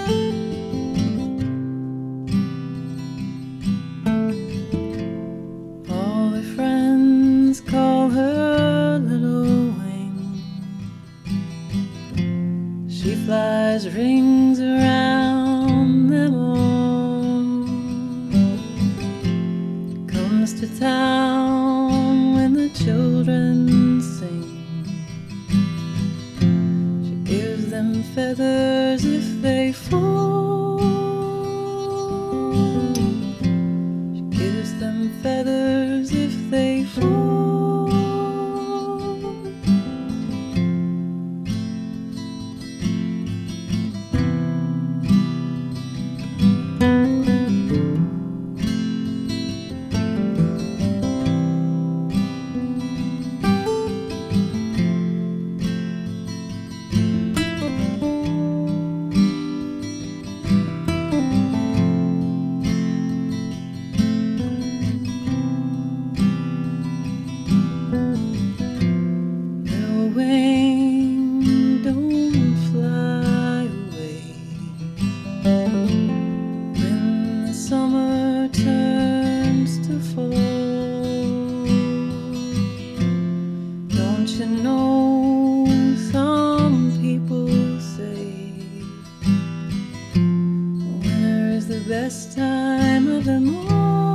All her friends call her Little Wing. She flies rings around them all. Comes to town when the children sing. She gives them feathers if they fall. She gives them feathers if they fall. Little wing, don't fly away. When the summer turns to fall, don't you know some people say winter is the best time of them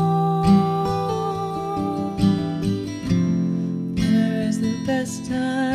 all. Winter is the best time